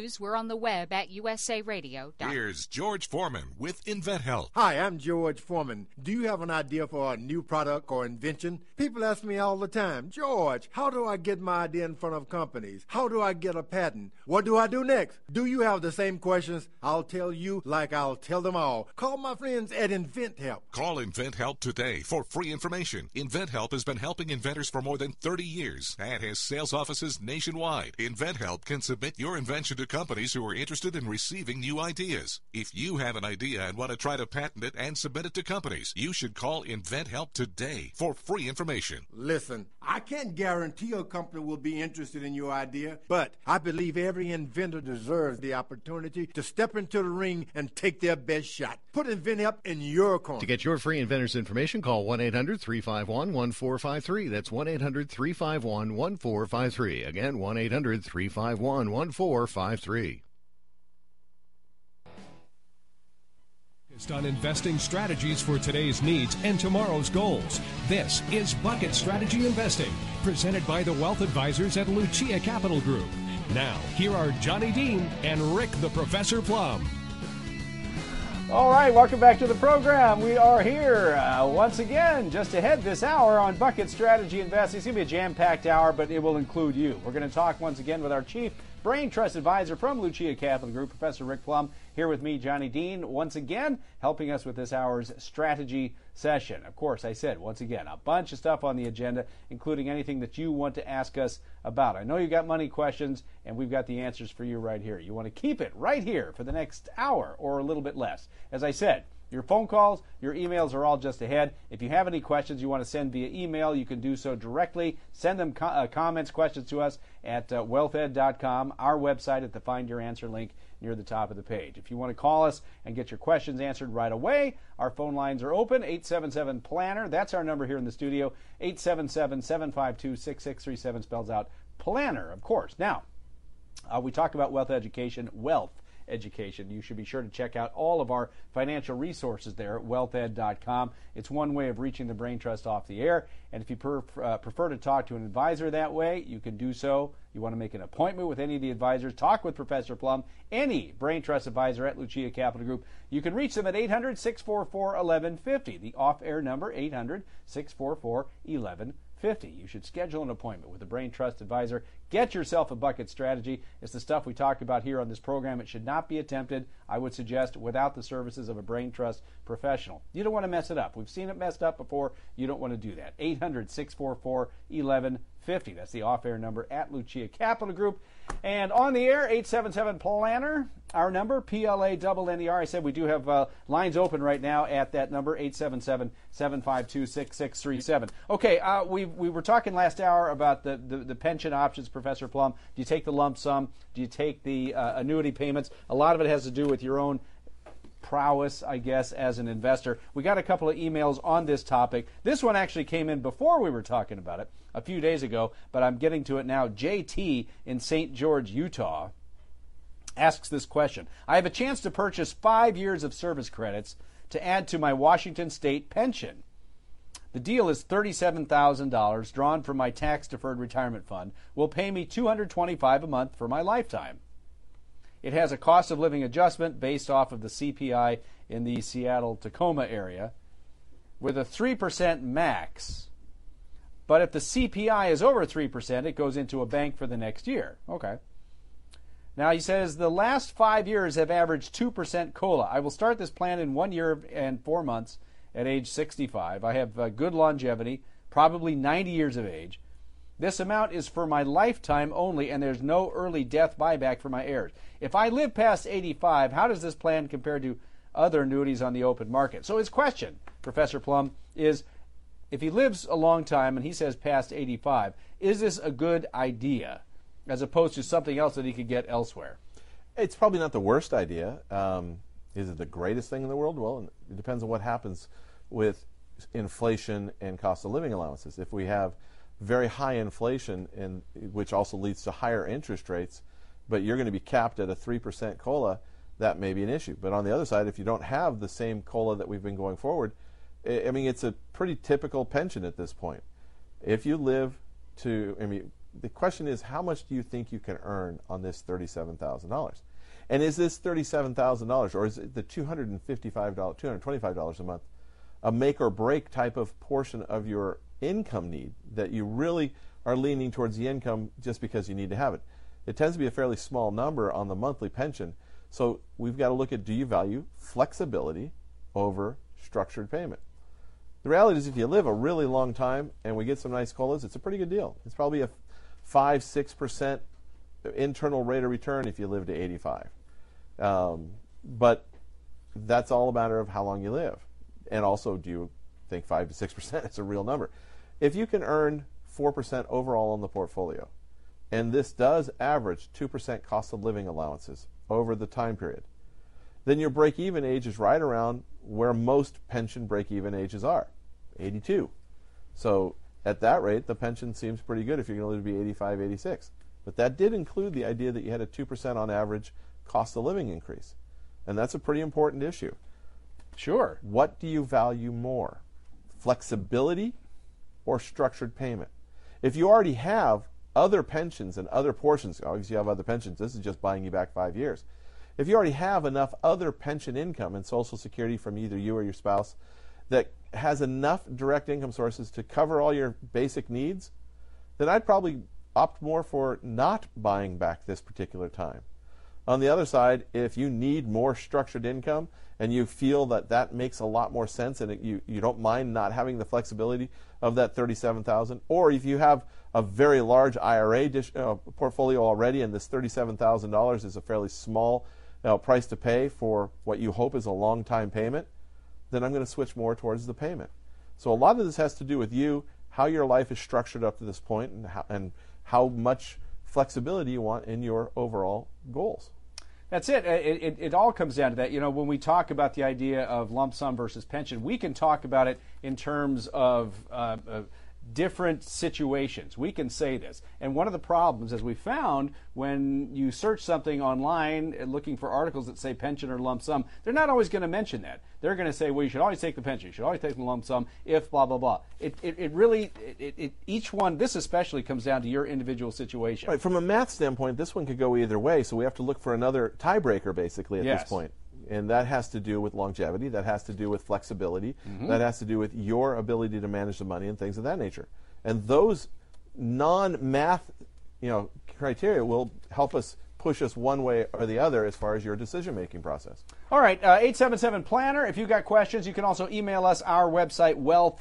news, we're on the web at usaradio.com. Here's George Foreman with InventHelp. Hi, I'm George Foreman. Do you have an idea for a new product or invention? People ask me all the time, George, how do I get my idea in front of companies? How do I get a patent? What do I do next? Do you have the same questions? I'll tell you like I'll tell them all. Call my friends at InventHelp. Call InventHelp today for free information. InventHelp has been helping inventors for more than 30 years and has sales offices nationwide. InventHelp can submit your invention to companies who are interested in receiving new ideas. If you have an idea and want to try to patent it and submit it to companies, you should call InventHelp today for free information. Listen, I can't guarantee a company will be interested in your idea, but I believe every inventor deserves the opportunity to step into the ring and take their best shot. Put InventHelp in your corner. To get your free inventor's information, call 1-800-351-1453. That's 1-800-351-1453. Again, 1-800-351-1453. On investing strategies for today's needs and tomorrow's goals. This is Bucket Strategy Investing, presented by the Wealth Advisors at Lucia Capital Group. Now, here are Johnny Dean and Rick the Professor Plum. All right, welcome back to the program. We are here once again just ahead this hour on Bucket Strategy Investing. It's going to be a jam-packed hour, but it will include you. We're going to talk once again with our Chief Brain Trust Advisor from Lucia Capital Group, Professor Rick Plum, here with me, Johnny Dean, once again, helping us with this hour's strategy session. Of course, I said, once again, a bunch of stuff on the agenda, including anything that you want to ask us about. I know you got money questions, and we've got the answers for you right here. You want to keep it right here for the next hour or a little bit less. As I said, your phone calls, your emails are all just ahead. If you have any questions you want to send via email, you can do so directly. Send them comments, questions to us at wealthed.com, our website at the Find Your Answer link near the top of the page. If you want to call us and get your questions answered right away, our phone lines are open, 877-PLANNER. That's our number here in the studio, 877-752-6637, spells out PLANNER, of course. Now, we talk about wealth education, you should be sure to check out all of our financial resources there at wealthed.com. It's one way of reaching the Brain Trust off the air, and if you prefer to talk to an advisor that way, you can do so. You want to make an appointment with any of the advisors, talk with Professor Plum, any Brain Trust advisor at Lucia Capital Group. You can reach them at 800-644-1150, the off-air number, 800-644-1150. You should schedule an appointment with a Brain Trust advisor. Get yourself a bucket strategy. It's the stuff we talk about here on this program. It should not be attempted, I would suggest, without the services of a Brain Trust professional. You don't want to mess it up. We've seen it messed up before. You don't want to do that. 800-644-1150. That's the off-air number at Lucia Capital Group. And on the air, 877-PLANNER, our number, PLANNER. I said we do have lines open right now at that number, 877-752-6637. Okay, we were talking last hour about the pension options, Professor Plum. Do you take the lump sum? Do you take the annuity payments? A lot of it has to do with your own prowess, I guess, as an investor. We got a couple of emails on this topic. This one actually came in before we were talking about it a few days ago, but I'm getting to it now. JT in St. George, Utah, asks this question. I have a chance to purchase 5 years of service credits to add to my Washington State pension. The deal is $37,000 drawn from my tax-deferred retirement fund. Will pay me $225 a month for my lifetime. It has a cost of living adjustment based off of the CPI in the Seattle-Tacoma area with a 3% max. But if the CPI is over 3%, it goes into a bank for the next year. Okay. Now, he says, the last 5 years have averaged 2% COLA. I will start this plan in 1 year and 4 months at age 65. I have good longevity, probably 90 years of age. This amount is for my lifetime only, and there's no early death buyback for my heirs. If I live past 85, how does this plan compare to other annuities on the open market? So his question, Professor Plum, is if he lives a long time, and he says past 85, is this a good idea as opposed to something else that he could get elsewhere? It's probably not the worst idea. Is it the greatest thing in the world? Well, it depends on what happens with inflation and cost of living allowances. If we have very high inflation, which also leads to higher interest rates, but you're going to be capped at a 3% COLA, that may be an issue. But on the other side, if you don't have the same COLA that we've been going forward, I mean, it's a pretty typical pension at this point. If you live to, the question is, how much do you think you can earn on this $37,000? And is this $37,000, or is it the $225 a month, a make or break type of portion of your income need that you really are leaning towards the income just because you need to have it? It tends to be a fairly small number on the monthly pension. So we've got to look at, do you value flexibility over structured payment? The reality is, if you live a really long time and we get some nice COLAs, it's a pretty good deal. It's probably a 5-6% internal rate of return if you live to 85. But that's all a matter of how long you live. And also, do you think 5 to 6% is a real number? If you can earn 4% overall on the portfolio, and this does average 2% cost of living allowances over the time period, then your break-even age is right around where most pension break-even ages are, 82. So at that rate, the pension seems pretty good if you're going to live to be 85, 86. But that did include the idea that you had a 2% on average cost of living increase. And that's a pretty important issue. Sure. What do you value more, flexibility or structured payment? If you already have other pensions and other portions, obviously you have other pensions, this is just buying you back 5 years. If you already have enough other pension income and Social Security from either you or your spouse that has enough direct income sources to cover all your basic needs, then I'd probably opt more for not buying back this particular time. On the other side, if you need more structured income and you feel that that makes a lot more sense and you don't mind not having the flexibility of that $37,000, or if you have a very large IRA portfolio already and this $37,000 is a fairly small price to pay for what you hope is a long time payment, then I'm going to switch more towards the payment. So a lot of this has to do with you, how your life is structured up to this point, and how much flexibility you want in your overall goals. That's it. It all comes down to that. You know, when we talk about the idea of lump sum versus pension, we can talk about it in terms of different situations. We can say this. And one of the problems, as we found, when you search something online looking for articles that say pension or lump sum, they're not always going to mention that. They're going to say, well, you should always take the pension, you should always take the lump sum, if blah, blah, blah. Each one, this especially, comes down to your individual situation. Right. From a math standpoint, this one could go either way, so we have to look for another tiebreaker, basically, at this point. And that has to do with longevity, that has to do with flexibility, that has to do with your ability to manage the money and things of that nature. And those non-math, criteria will help us push us one way or the other as far as your decision-making process. All right, 877-PLANNER. If you've got questions, you can also email us, our website,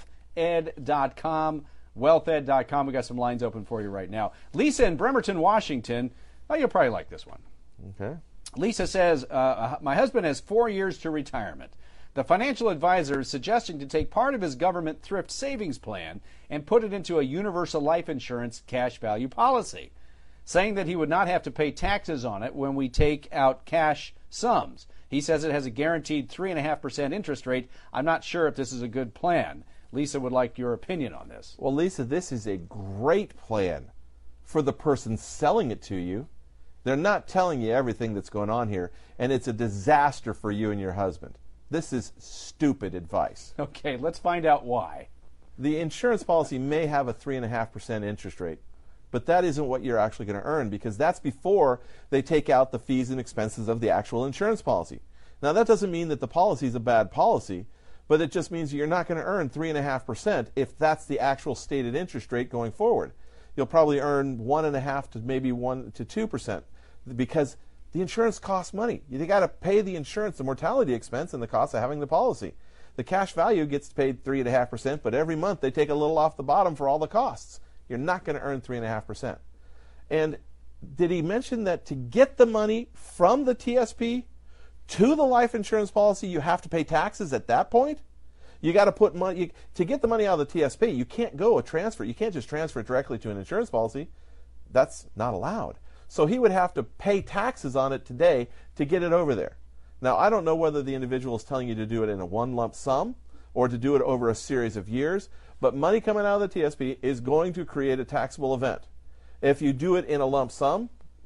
wealthed.com, wealthed.com. We've got some lines open for you right now. Lisa in Bremerton, Washington. Oh, you'll probably like this one. Okay. Lisa says, my husband has 4 years to retirement. The financial advisor is suggesting to take part of his government thrift savings plan and put it into a universal life insurance cash value policy, saying that he would not have to pay taxes on it when we take out cash sums. He says it has a guaranteed 3.5% interest rate. I'm not sure if this is a good plan. Lisa would like your opinion on this. Well, Lisa, this is a great plan for the person selling it to you. They're not telling you everything that's going on here, and it's a disaster for you and your husband. This is stupid advice. Okay, let's find out why. The insurance policy may have a 3.5% interest rate, but that isn't what you're actually going to earn, because that's before they take out the fees and expenses of the actual insurance policy. Now, that doesn't mean that the policy is a bad policy, but it just means you're not going to earn 3.5% if that's the actual stated interest rate going forward. You'll probably earn 1.5% to maybe 1 to 2%, because the insurance costs money. You got to pay the insurance, the mortality expense, and the cost of having the policy. The cash value gets paid 3.5%, but every month they take a little off the bottom for all the costs. You're not going to earn 3.5%. And did he mention that to get the money from the TSP to the life insurance policy, you have to pay taxes at that point? You got to put money to get the money out of the TSP. You can't go a transfer. You can't just transfer it directly to an insurance policy. That's not allowed. So he would have to pay taxes on it today to get it over there. Now, I don't know whether the individual is telling you to do it in a one lump sum or to do it over a series of years, but money coming out of the TSP is going to create a taxable event. If you do it in a lump sum,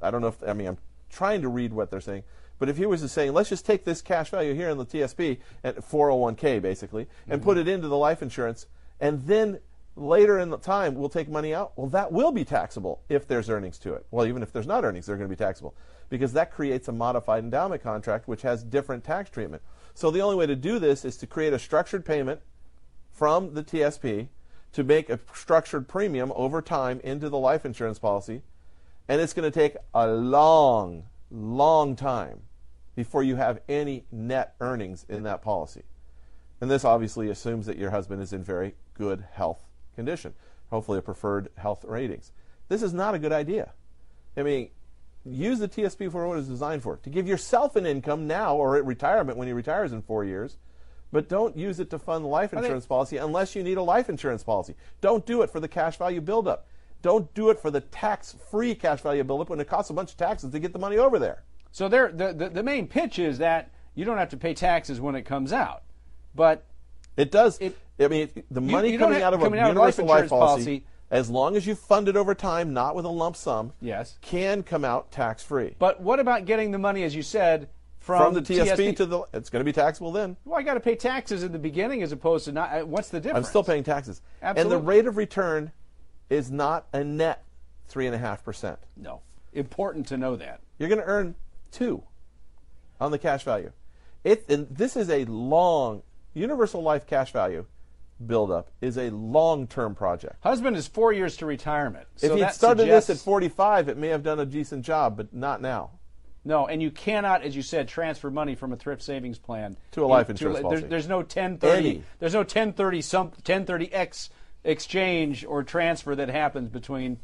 I'm trying to read what they're saying, but if he was saying, let's just take this cash value here in the TSP, at 401k basically, and put it into the life insurance, and then later in the time we'll take money out. Well, that will be taxable if there's earnings to it. Well, even if there's not earnings, they're going to be taxable because that creates a modified endowment contract which has different tax treatment. So the only way to do this is to create a structured payment from the TSP to make a structured premium over time into the life insurance policy. And it's going to take a long, long time before you have any net earnings in that policy. And this obviously assumes that your husband is in very good health condition, hopefully a preferred health ratings. This is not a good idea. I mean, use the TSP for what it's designed for, to give yourself an income now or at retirement when he retires in 4 years, but don't use it to fund the life insurance policy unless you need a life insurance policy. Don't do it for the cash value buildup. Don't do it for the tax-free cash value buildup when it costs a bunch of taxes to get the money over there. So the main pitch is that you don't have to pay taxes when it comes out, but it does. The money coming out of a universal life policy, as long as you fund it over time, not with a lump sum, yes, can come out tax-free. But what about getting the money, as you said, from the TSP to the? It's going to be taxable then. Well, I got to pay taxes in the beginning as opposed to not. What's the difference? I'm still paying taxes. Absolutely. And the rate of return is not a net 3.5%. No. Important to know that. You're going to earn 2 on the cash value. And this is a long universal life cash value buildup is a long-term project. Husband is 4 years to retirement. If he'd started this at 45, it may have done a decent job, but not now. No, and you cannot, as you said, transfer money from a thrift savings plan to a life insurance policy. There's no 1030. There's no 1030X exchange or transfer that happens between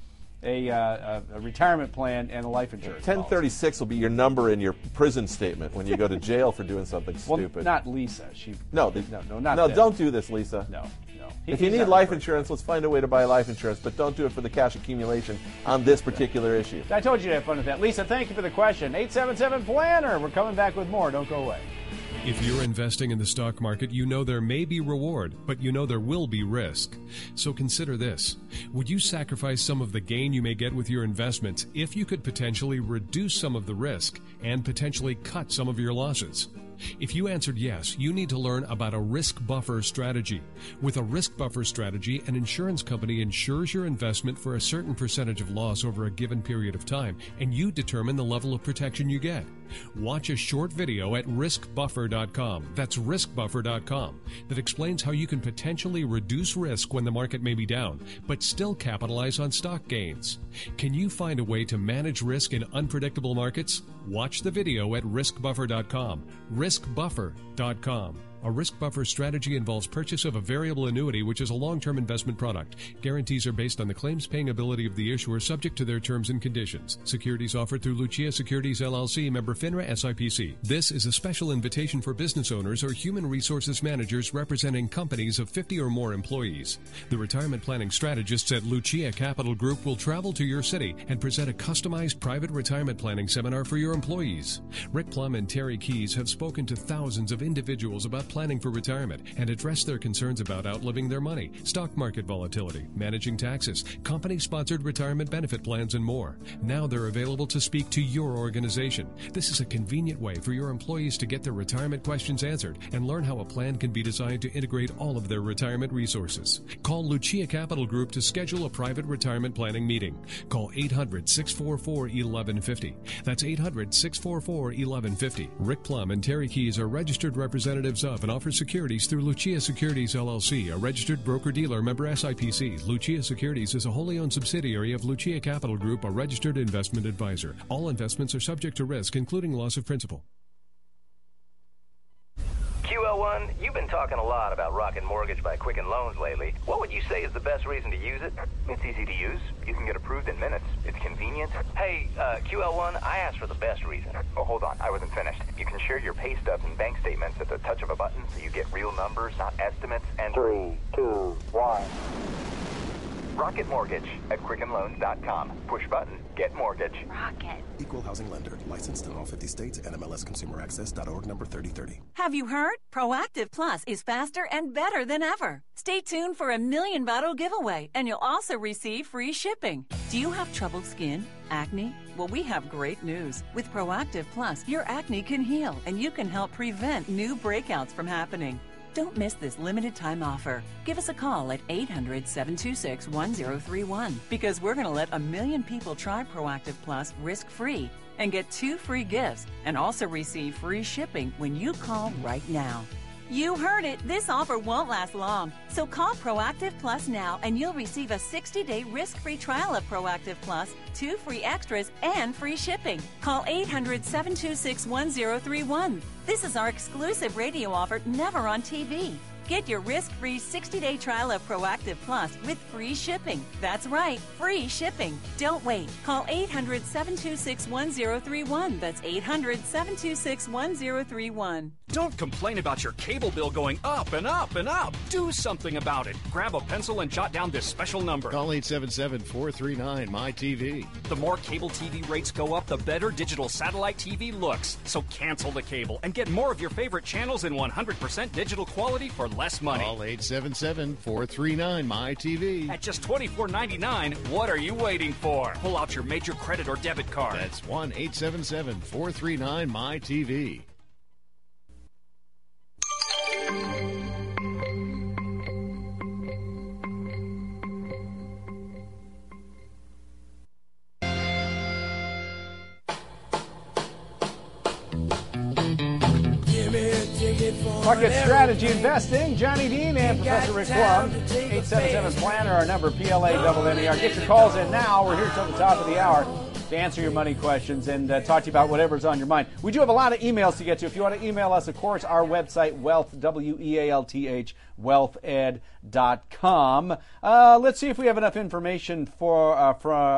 a retirement plan and a life insurance 1036 will be your number in your prison statement when you go to jail for doing something stupid. Well, not Lisa. No, don't do this, Lisa. No. If you need life insurance, let's find a way to buy life insurance, but don't do it for the cash accumulation on this particular issue. I told you to have fun with that. Lisa, thank you for the question. 877-PLANNER. We're coming back with more. Don't go away. If you're investing in the stock market, you know there may be reward, but you know there will be risk. So consider this. Would you sacrifice some of the gain you may get with your investments if you could potentially reduce some of the risk and potentially cut some of your losses? If you answered yes, you need to learn about a risk buffer strategy. With a risk buffer strategy, an insurance company insures your investment for a certain percentage of loss over a given period of time, and you determine the level of protection you get. Watch a short video at riskbuffer.com. That's riskbuffer.com. That explains how you can potentially reduce risk when the market may be down, but still capitalize on stock gains. Can you find a way to manage risk in unpredictable markets? Watch the video at riskbuffer.com. riskbuffer.com. A risk buffer strategy involves purchase of a variable annuity, which is a long-term investment product. Guarantees are based on the claims-paying ability of the issuer, subject to their terms and conditions. Securities offered through Lucia Securities LLC, member FINRA SIPC. This is a special invitation for business owners or human resources managers representing companies of 50 or more employees. The retirement planning strategists at Lucia Capital Group will travel to your city and present a customized private retirement planning seminar for your employees. Rick Plum and Terry Keys have spoken to thousands of individuals about planning for retirement and address their concerns about outliving their money, stock market volatility, managing taxes, company-sponsored retirement benefit plans, and more. Now they're available to speak to your organization. This is a convenient way for your employees to get their retirement questions answered and learn how a plan can be designed to integrate all of their retirement resources. Call Lucia Capital Group to schedule a private retirement planning meeting. Call 800-644-1150. That's 800-644-1150. Rick Plum and Terry Keys are registered representatives of and offer securities through Lucia Securities LLC, a registered broker-dealer member SIPC. Lucia Securities is a wholly owned subsidiary of Lucia Capital Group, a registered investment advisor. All investments are subject to risk, including loss of principal. QL1, you've been talking a lot about Rocket Mortgage by Quicken Loans lately. What would you say is the best reason to use it? It's easy to use. You can get approved in minutes. It's convenient. Hey, QL1, I asked for the best reason. Oh, hold on. I wasn't finished. You can share your pay stubs and bank statements at the touch of a button, so you get real numbers, not estimates. And 3, 2, 1. Rocket Mortgage at QuickenLoans.com. Push button, get mortgage. Rocket. Equal housing lender. Licensed in all 50 states. NMLSConsumerAccess.org number 3030. Have you heard? Proactive Plus is faster and better than ever. Stay tuned for a $1 million bottle giveaway, and you'll also receive free shipping. Do you have troubled skin? Acne? Well, we have great news. With Proactive Plus, your acne can heal, and you can help prevent new breakouts from happening. Don't miss this limited time offer. Give us a call at 800-726-1031 because we're going to let 1 million people try Proactive Plus risk-free and get 2 free gifts and also receive free shipping when you call right now. You heard it. This offer won't last long. So call Proactive Plus now and you'll receive a 60-day risk-free trial of Proactive Plus, 2 free extras, and free shipping. Call 800-726-1031. This is our exclusive radio offer, never on TV. Get your risk-free 60-day trial of Proactive Plus with free shipping. That's right, free shipping. Don't wait. Call 800-726-1031. That's 800-726-1031. Don't complain about your cable bill going up and up and up. Do something about it. Grab a pencil and jot down this special number. Call 877-439-MY-TV. The more cable TV rates go up, the better digital satellite TV looks. So cancel the cable and get more of your favorite channels in 100% digital quality for less money. Call 877-439-MY-TV. At just $24.99, what are you waiting for? Pull out your major credit or debit card. That's 1-877-439-MY-TV. Bucket Strategy Investing, Johnny Dean and Professor Rick Plum. 877-PLANNER, our number, PLA-NNER. Get your calls in now. We're here till the top of the hour to answer your money questions and talk to you about whatever's on your mind. We do have a lot of emails to get to. If you want to email us, of course, our website, Wealth, WEALTH, wealthed.com. Let's see if we have enough information to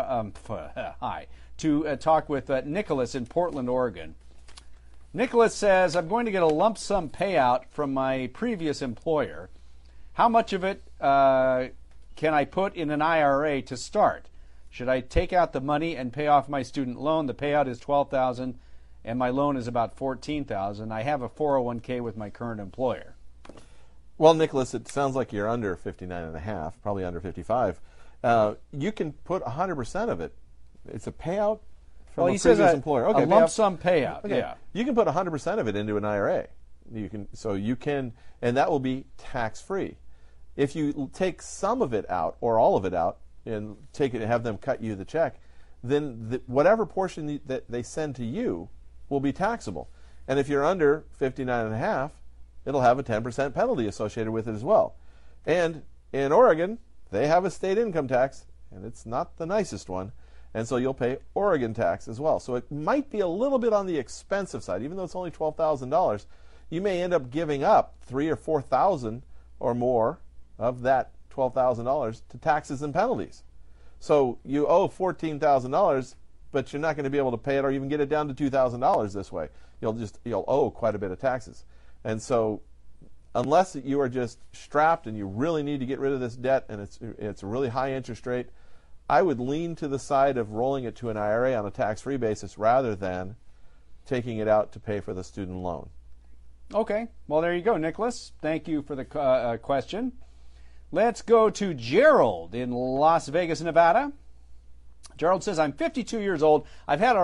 talk with Nicholas in Portland, Oregon. Nicholas says, I'm going to get a lump sum payout from my previous employer. How much of it can I put in an IRA to start? Should I take out the money and pay off my student loan? The payout is $12,000 and my loan is about $14,000. I have a 401k with my current employer. Well, Nicholas, it sounds like you're under 59.5, probably under 55. You can put 100% of it. It's a payout from a previous employer. Okay, a lump sum payout. Okay. Yeah. You can put 100% of it into an IRA. And that will be tax-free. If you take some of it out or all of it out and take it and have them cut you the check, then whatever portion that they send to you will be taxable. And if you're under 59.5, it'll have a 10% penalty associated with it as well. And in Oregon, they have a state income tax, and it's not the nicest one. And so you'll pay Oregon tax as well. So it might be a little bit on the expensive side. Even though it's only $12,000, you may end up giving up $3,000 or $4,000 or more of that $12,000 to taxes and penalties. So you owe $14,000, but you're not going to be able to pay it or even get it down to $2,000 this way. You'll owe quite a bit of taxes. And so unless you are just strapped and you really need to get rid of this debt and it's a really high interest rate, I would lean to the side of rolling it to an IRA on a tax-free basis rather than taking it out to pay for the student loan. Okay. Well, there you go, Nicholas. Thank you for the question. Let's go to Gerald in Las Vegas, Nevada. Gerald says, I'm 52 years old. I've had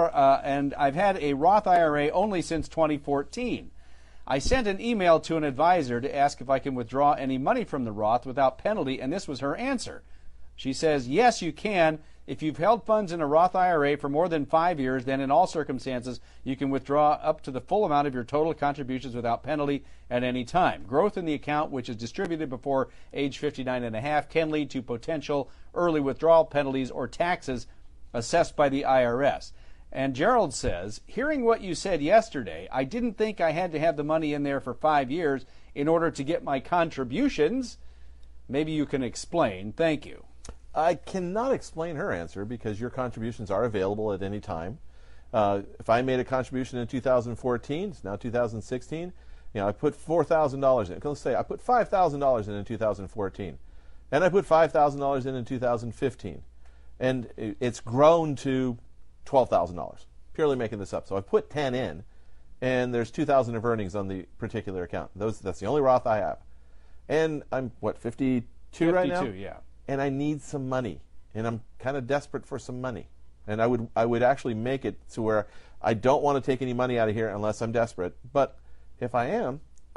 a Roth IRA only since 2014. I sent an email to an advisor to ask if I can withdraw any money from the Roth without penalty, and this was her answer. She says, yes, you can. If you've held funds in a Roth IRA for more than 5 years, then in all circumstances, you can withdraw up to the full amount of your total contributions without penalty at any time. Growth in the account, which is distributed before age 59.5, can lead to potential early withdrawal penalties or taxes assessed by the IRS. And Gerald says, hearing what you said yesterday, I didn't think I had to have the money in there for 5 years in order to get my contributions. Maybe you can explain. Thank you. I cannot explain her answer because your contributions are available at any time. If I made a contribution in 2014, it's now 2016, I put $4,000 in. Let's say I put $5,000 in 2014, and I put $5,000 in 2015, and it's grown to $12,000. Purely making this up. So I put 10 in, and there's 2,000 of earnings on the particular account. That's the only Roth I have, and I'm 52 right now. 52, yeah. And I need some money, and I'm kind of desperate for some money. And I would actually make it to where I don't want to take any money out of here unless I'm desperate. But if I am,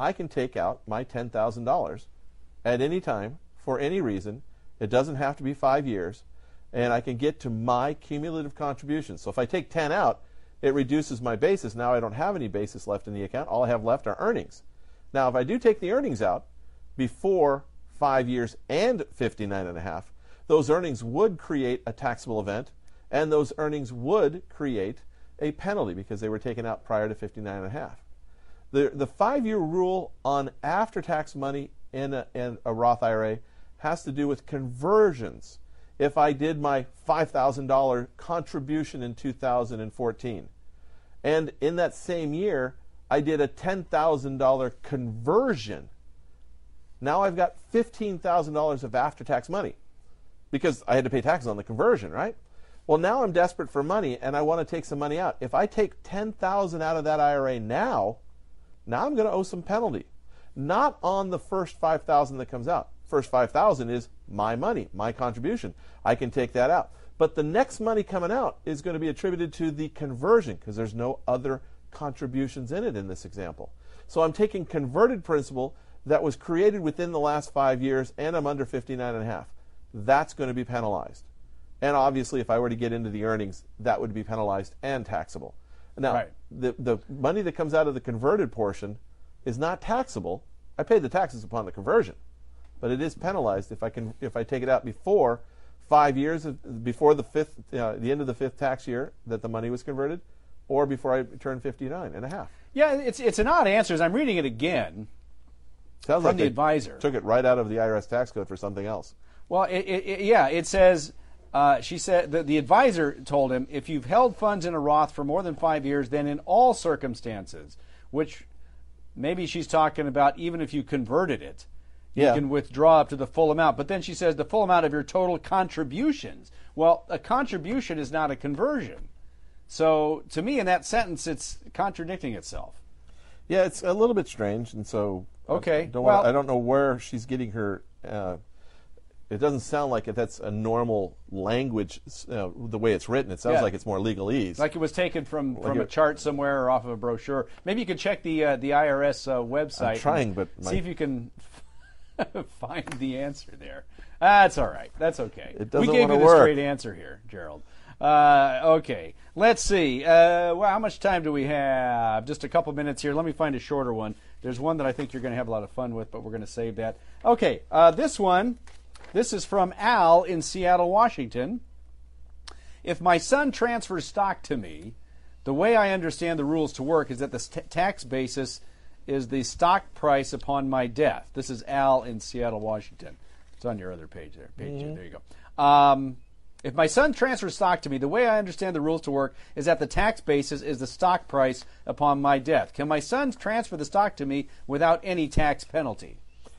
I can take out my $10,000 at any time for any reason. It doesn't have to be 5 years, and I can get to my cumulative contributions. So if I take 10 out, it reduces my basis. Now I don't have any basis left in the account. All I have left are earnings. Now if I do take the earnings out before 5 years and 59.5, those earnings would create a taxable event, and those earnings would create a penalty because they were taken out prior to 59.5. The 5-year rule on after-tax money in a Roth IRA has to do with conversions. If I did my $5,000 contribution in 2014, and in that same year I did a $10,000 conversion, now I've got $15,000 of after-tax money because I had to pay taxes on the conversion, right? Well, now I'm desperate for money and I want to take some money out. If I take $10,000 out of that IRA now I'm going to owe some penalty. Not on the first $5,000 that comes out. First $5,000 is my money, my contribution. I can take that out. But the next money coming out is going to be attributed to the conversion because there's no other contributions in it in this example. So I'm taking converted principal that was created within the last 5 years and I'm under 59.5. That's going to be penalized. And obviously, if I were to get into the earnings, that would be penalized and taxable. Now, Right. the money that comes out of the converted portion is not taxable. I pay the taxes upon the conversion, but it is penalized if I take it out before 5 years, before the end of the fifth tax year that the money was converted, or before I turn 59.5. Yeah, it's an odd answer. As I'm reading it again Sounds from like the they advisor. Took it right out of the IRS tax code for something else. Well, it says, she said, the advisor told him, if you've held funds in a Roth for more than 5 years, then in all circumstances, which maybe she's talking about even if you converted it, you can withdraw up to the full amount. But then she says the full amount of your total contributions. Well, a contribution is not a conversion. So to me, in that sentence, it's contradicting itself. Yeah, it's a little bit strange, and so okay. I don't know where she's getting her. It doesn't sound like that's a normal language. The way it's written, it sounds like it's more legalese. Like it was taken from a chart somewhere or off of a brochure. Maybe you could check the IRS website. I'm trying, but see if you can find the answer there. That's all right. That's okay. It doesn't we gave you the work. straight answer here, Gerald. Okay. Let's see. Well, how much time do we have? Just a couple minutes here. Let me find a shorter one. There's one that I think you're going to have a lot of fun with, but we're going to save that. Okay. This one. This is from Al in Seattle, Washington. If my son transfers stock to me, the way I understand the rules to work is that the tax basis is the stock price upon my death. This is Al in Seattle, Washington. It's on your other page there. There you go. If my son transfers stock to me, the way I understand the rules to work is that the tax basis is the stock price upon my death. Can my son transfer the stock to me without any tax penalty?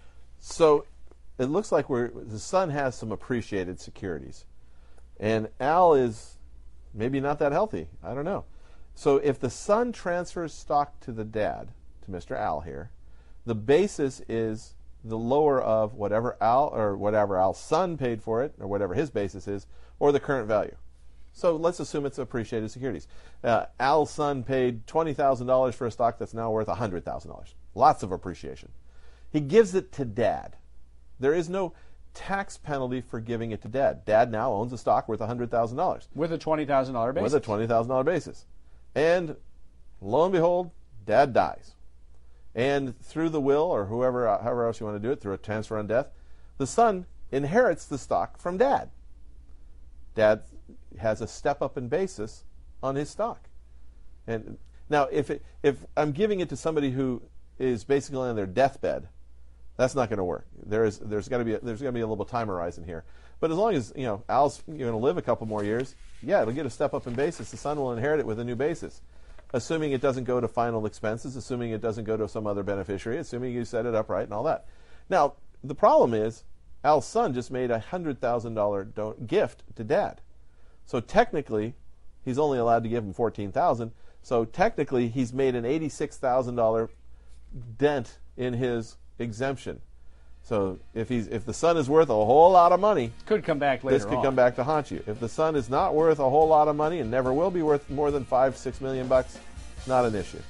So it looks like the son has some appreciated securities, and Al is maybe not that healthy. I don't know. So if the son transfers stock to the dad, to Mr. Al here, the basis is the lower of whatever Al's son paid for it, or whatever his basis is, or the current value. So let's assume it's appreciated securities. Al's son paid $20,000 for a stock that's now worth $100,000. Lots of appreciation. He gives it to dad. There is no tax penalty for giving it to dad. Dad now owns a stock worth $100,000. With a $20,000 basis. With a $20,000 basis. And lo and behold, dad dies. And through the will, or however else you want to do it, through a transfer on death, the son inherits the stock from dad. Dad has a step up in basis on his stock. And now, if I'm giving it to somebody who is basically on their deathbed, that's not going to work. There's got to be a little bit of time horizon here. But as long as Al's going to live a couple more years, it'll get a step up in basis. The son will inherit it with a new basis, assuming it doesn't go to final expenses, assuming it doesn't go to some other beneficiary, assuming you set it up right and all that. Now the problem is Al's son just made a $100,000 gift to dad, so technically he's only allowed to give him $14,000. So technically he's made an $86,000 dent in his exemption. So if the son is worth a whole lot of money, could come back later. This could come back to haunt you. If the son is not worth a whole lot of money and never will be worth more than $5-6 million, not an issue.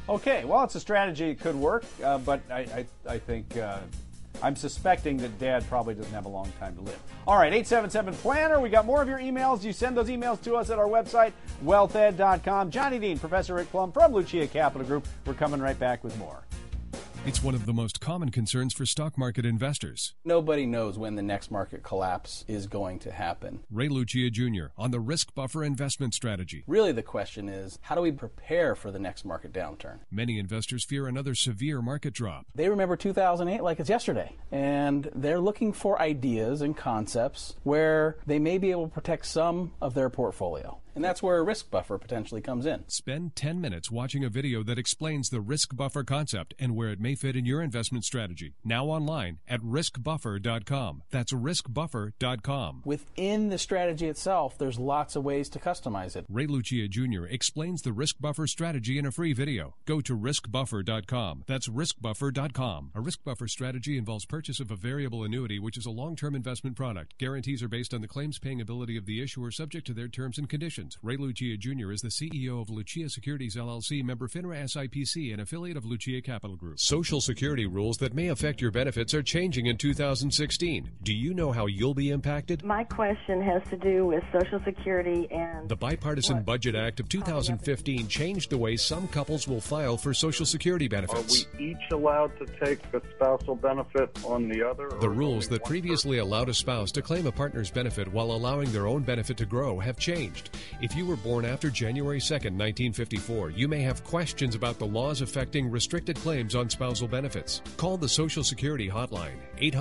Okay, well, it's a strategy. It could work, but I think I'm suspecting that Dad probably doesn't have a long time to live. All right, 877-PLANNER. We got more of your emails. You send those emails to us at our website, wealthed.com. Johnny Dean, Professor Rick Plum from Lucia Capital Group. We're coming right back with more. It's one of the most common concerns for stock market investors. Nobody knows when the next market collapse is going to happen. Ray Lucia Jr. on the Risk Buffer Investment Strategy. Really, the question is, how do we prepare for the next market downturn? Many investors fear another severe market drop. They remember 2008 like it's yesterday, and they're looking for ideas and concepts where they may be able to protect some of their portfolio. And that's where a risk buffer potentially comes in. Spend 10 minutes watching a video that explains the risk buffer concept and where it may fit in your investment strategy. Now online at riskbuffer.com. That's riskbuffer.com. Within the strategy itself, there's lots of ways to customize it. Ray Lucia Jr. explains the risk buffer strategy in a free video. Go to riskbuffer.com. That's riskbuffer.com. A risk buffer strategy involves purchase of a variable annuity, which is a long-term investment product. Guarantees are based on the claims-paying ability of the issuer, subject to their terms and conditions. Ray Lucia Jr. is the CEO of Lucia Securities LLC, member FINRA SIPC, and affiliate of Lucia Capital Group. Social Security rules that may affect your benefits are changing in 2016. Do you know how you'll be impacted? My question has to do with Social Security and... The Bipartisan Budget Act of 2015 changed the way some couples will file for Social Security benefits. Are we each allowed to take a spousal benefit on the other? The rules that previously allowed a spouse to claim a partner's benefit while allowing their own benefit to grow have changed. If you were born after January 2nd, 1954, you may have questions about the laws affecting restricted claims on spousal benefits. Call the Social Security hotline,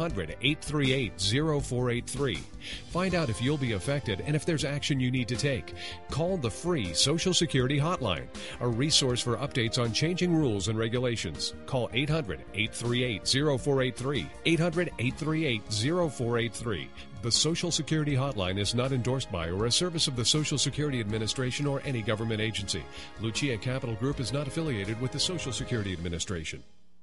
800-838-0483. Find out if you'll be affected and if there's action you need to take. Call the free Social Security hotline, a resource for updates on changing rules and regulations. Call 800-838-0483, 800-838-0483. The Social Security hotline is not endorsed by or a service of the Social Security Administration or any government agency. Lucia Capital Group is not affiliated with the Social Security Administration.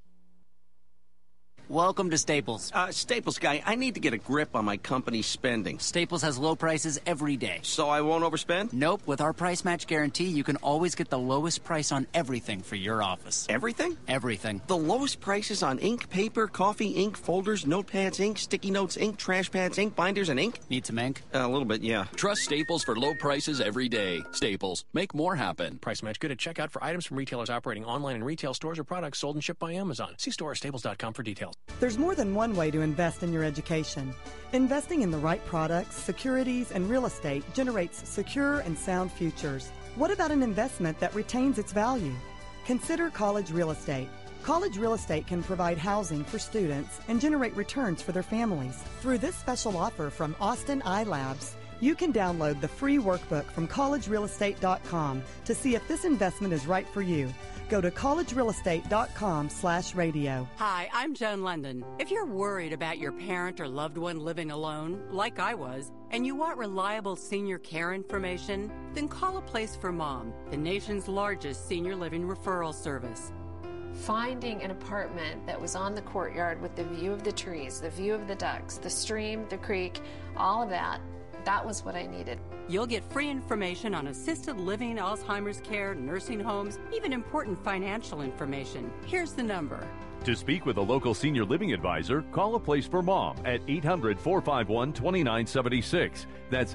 Welcome to Staples. Staples guy, I need to get a grip on my company's spending. Staples has low prices every day. So I won't overspend? Nope. With our price match guarantee, you can always get the lowest price on everything for your office. Everything? Everything. The lowest prices on ink, paper, coffee, ink, folders, notepads, ink, sticky notes, ink, trash pads, ink, binders, and ink? Need some ink? A little bit, yeah. Trust Staples for low prices every day. Staples. Make more happen. Price match good at checkout for items from retailers operating online in retail stores or products sold and shipped by Amazon. See store or staples.com for details. There's more than one way to invest in your education. Investing in the right products, securities, and real estate generates secure and sound futures. What about an investment that retains its value? Consider college real estate. College real estate can provide housing for students and generate returns for their families. Through this special offer from Austin iLabs, you can download the free workbook from collegerealestate.com to see if this investment is right for you. Go to collegerealestate.com/radio. Hi, I'm Joan London. If you're worried about your parent or loved one living alone, like I was, and you want reliable senior care information, then call A Place for Mom, the nation's largest senior living referral service. Finding an apartment that was on the courtyard with the view of the trees, the view of the ducks, the stream, the creek, all of that was what I needed. You'll get free information on assisted living, Alzheimer's care, nursing homes, even important financial information. Here's the number. To speak with a local senior living advisor, call A Place for Mom at 800-451-2976. That's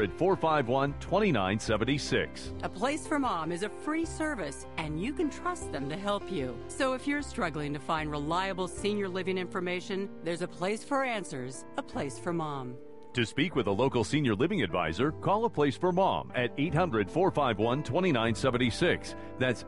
800-451-2976. A Place for Mom is a free service, and you can trust them to help you. So if you're struggling to find reliable senior living information, there's a place for answers, A Place for Mom. To speak with a local senior living advisor, call A Place for Mom at 800-451-2976. That's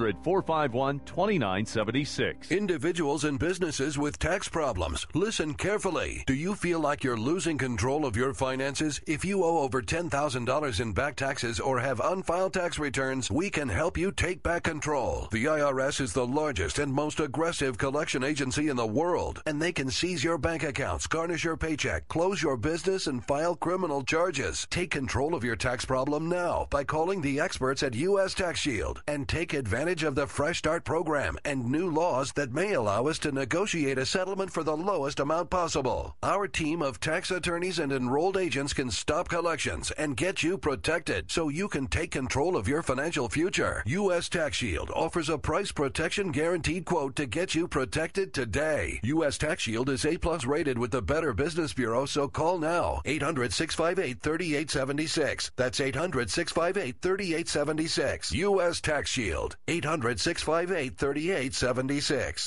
800-451-2976. Individuals and businesses with tax problems, listen carefully. Do you feel like you're losing control of your finances? If you owe over $10,000 in back taxes or have unfiled tax returns, we can help you take back control. The IRS is the largest and most aggressive collection agency in the world, and they can seize your bank accounts, garnish your paycheck, close your business, process and file criminal charges. Take control of your tax problem now by calling the experts at U.S. Tax Shield and take advantage of the Fresh Start program and new laws that may allow us to negotiate a settlement for the lowest amount possible. Our team of tax attorneys and enrolled agents can stop collections and get you protected so you can take control of your financial future. U.S. Tax Shield offers a price protection guaranteed quote to get you protected today. U.S. Tax Shield is A+ rated with the Better Business Bureau, so call now. 800-658-3876. That's 800-658-3876. U.S. Tax Shield. 800-658-3876.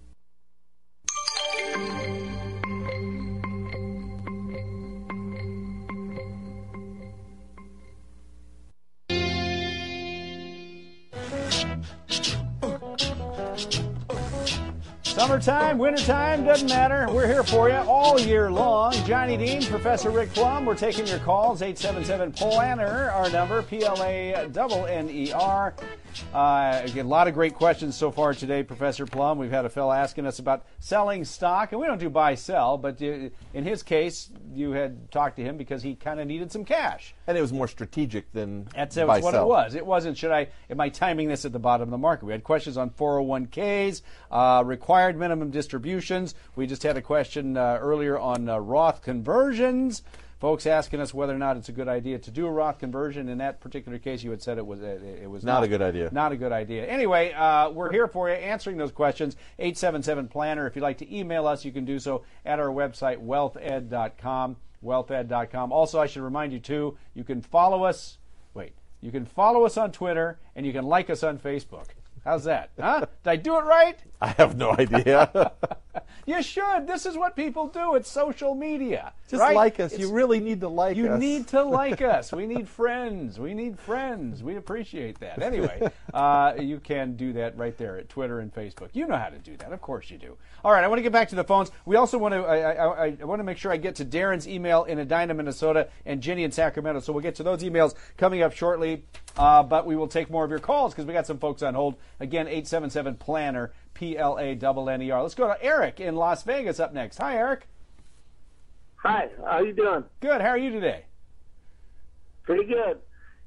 Summertime, wintertime, doesn't matter. We're here for you all year long. Johnny Dean, Professor Rick Plum, we're taking your calls. 877-PLANNER, our number, PLANNER. Again, a lot of great questions so far today, Professor Plum. We've had a fellow asking us about selling stock, and we don't do buy-sell, but in his case, you had talked to him because he kind of needed some cash. And it was more strategic than That's buy-sell. what it was. It wasn't, am I timing this at the bottom of the market? We had questions on 401ks, required minimum distributions. We just had a question earlier on Roth conversions. Folks asking us whether or not it's a good idea to do a Roth conversion. In that particular case, you had said it was not a good idea. Not a good idea. Anyway, we're here for you answering those questions. 877-PLANNER. If you'd like to email us, you can do so at our website, wealthed.com. Wealthed.com. Also, I should remind you, too, you can follow us. You can follow us on Twitter, and you can like us on Facebook. How's that? Huh? Did I do it right? I have no idea. You should. This is what people do. It's social media. Just right? like us. You really need to like us. You need to like us. We need friends. We need friends. We appreciate that. Anyway, you can do that right there at Twitter and Facebook. You know how to do that. Of course you do. All right, I want to get back to the phones. We also want to I want to make sure I get to Darren's email in Edina, Minnesota, and Ginny in Sacramento. So we'll get to those emails coming up shortly. But we will take more of your calls because we got some folks on hold. Again, 877-PLANNER, PLANNER. Let's go to Eric in Las Vegas up next. Hi, Eric. Hi. How you doing? Good. How are you today? Pretty good.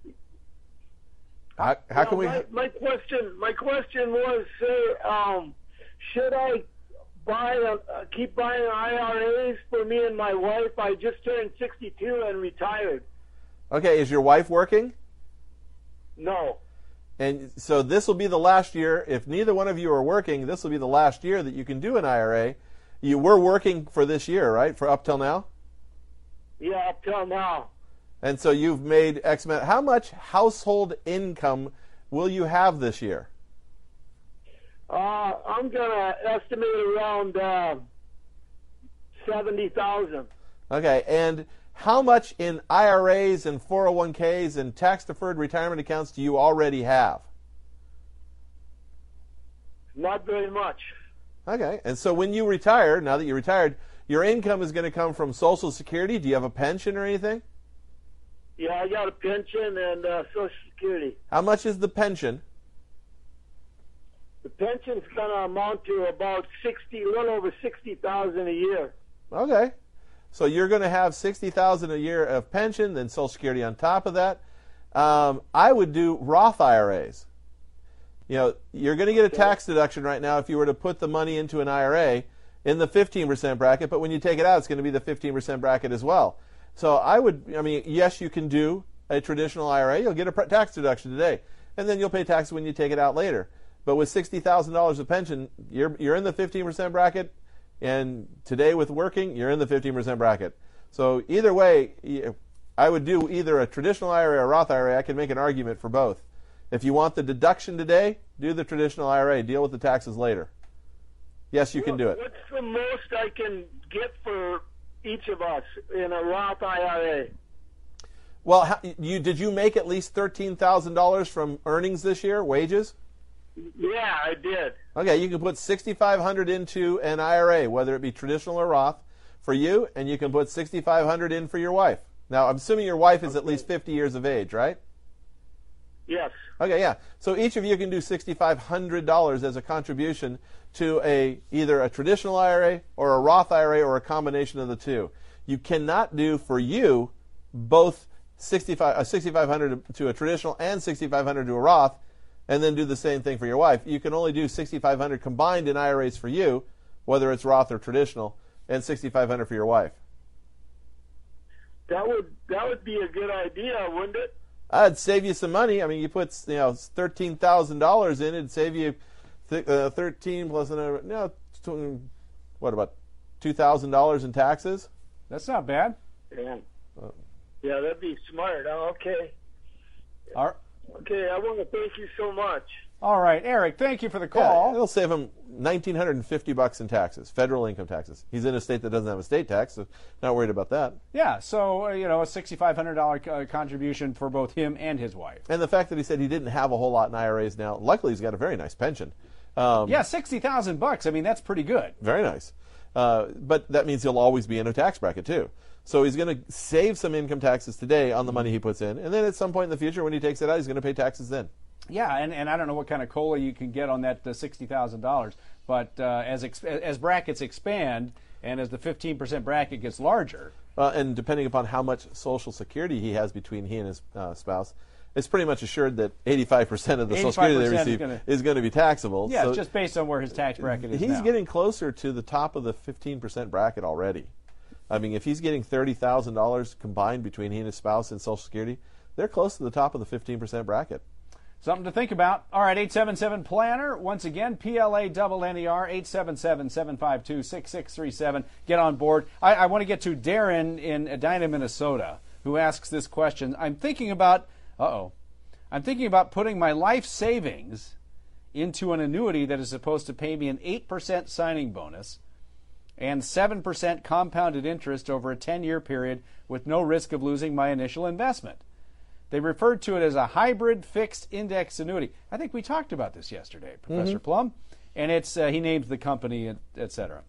How can we? My question was, should I keep buying IRAs for me and my wife? I just turned 62 and retired. Okay. Is your wife working? No. And so this will be the last year. If neither one of you are working, this will be the last year that you can do an IRA. You were working for this year, right? For up till now? Yeah, up till now. And so you've made X amount. How much household income will you have this year? I'm going to estimate around 70,000. Okay, and how much in IRAs and 401ks and tax-deferred retirement accounts do you already have? Not very much. Okay, and so when you retire, now that you're retired, your income is going to come from Social Security. Do you have a pension or anything? Yeah, I got a pension and Social Security. How much is the pension? The pension's going to amount to about a little over 60,000 a year. Okay. So you're going to have $60,000 a year of pension, then Social Security on top of that. I would do Roth IRAs. You know, you're going to get a tax deduction right now if you were to put the money into an IRA in the 15% bracket, but when you take it out, it's going to be the 15% bracket as well. So yes, you can do a traditional IRA. You'll get a tax deduction today, and then you'll pay taxes when you take it out later. But with $60,000 of pension, you're in the 15% bracket. And today with working, you're in the 15% bracket. So either way, I would do either a traditional IRA or a Roth IRA. I can make an argument for both. If you want the deduction today, do the traditional IRA. Deal with the taxes later. Yes, you can do it. What's the most I can get for each of us in a Roth IRA? Well, did you make at least $13,000 from earnings this year, wages? Yeah, I did. Okay, you can put $6,500 into an IRA, whether it be traditional or Roth, for you, and you can put $6,500 in for your wife. Now, I'm assuming your wife is at least 50 years of age, right? Yes. Okay, yeah. So each of you can do $6,500 as a contribution to either a traditional IRA or a Roth IRA or a combination of the two. You cannot do for you both $6,500 to a traditional and $6,500 to a Roth, and then do the same thing for your wife. You can only do $6,500 combined in IRAs for you, whether it's Roth or traditional, and $6,500 for your wife. That would be a good idea, wouldn't it? I'd save you some money. I mean, you put $13,000 in, it'd save you 13 plus another. What about $2,000 in taxes? That's not bad. Yeah. Yeah, that'd be smart. Oh, okay. All right. Okay, I want to thank you so much. All right, Eric, thank you for the call. Yeah, it'll save him $1,950 in taxes, federal income taxes. He's in a state that doesn't have a state tax, so not worried about that. Yeah, so, a $6,500 contribution for both him and his wife. And the fact that he said he didn't have a whole lot in IRAs now, luckily he's got a very nice pension. Yeah, $60,000. I mean, that's pretty good. Very nice. But that means he'll always be in a tax bracket, too. So he's going to save some income taxes today on the money he puts in, and then at some point in the future when he takes it out, he's going to pay taxes then. Yeah, and I don't know what kind of COLA you can get on that $60,000, but as brackets expand and as the 15% bracket gets larger. And depending upon how much Social Security he has between he and his spouse, it's pretty much assured that 85% of the Social Security they receive is going to be taxable. Yeah, so just based on where his tax bracket is He's now. getting closer to the top of the 15% bracket already. I mean, if he's getting $30,000 combined between he and his spouse and Social Security, they're close to the top of the 15% bracket. Something to think about. All right, 877-PLANNER. Once again, PLANNER, 877-752-6637. Get on board. I want to get to Darren in Edina, Minnesota, who asks this question. I'm thinking about putting my life savings into an annuity that is supposed to pay me an 8% signing bonus and 7% compounded interest over a 10-year period with no risk of losing my initial investment. They referred to it as a hybrid fixed index annuity. I think we talked about this yesterday, Professor Plum. And it's he names the company, etc.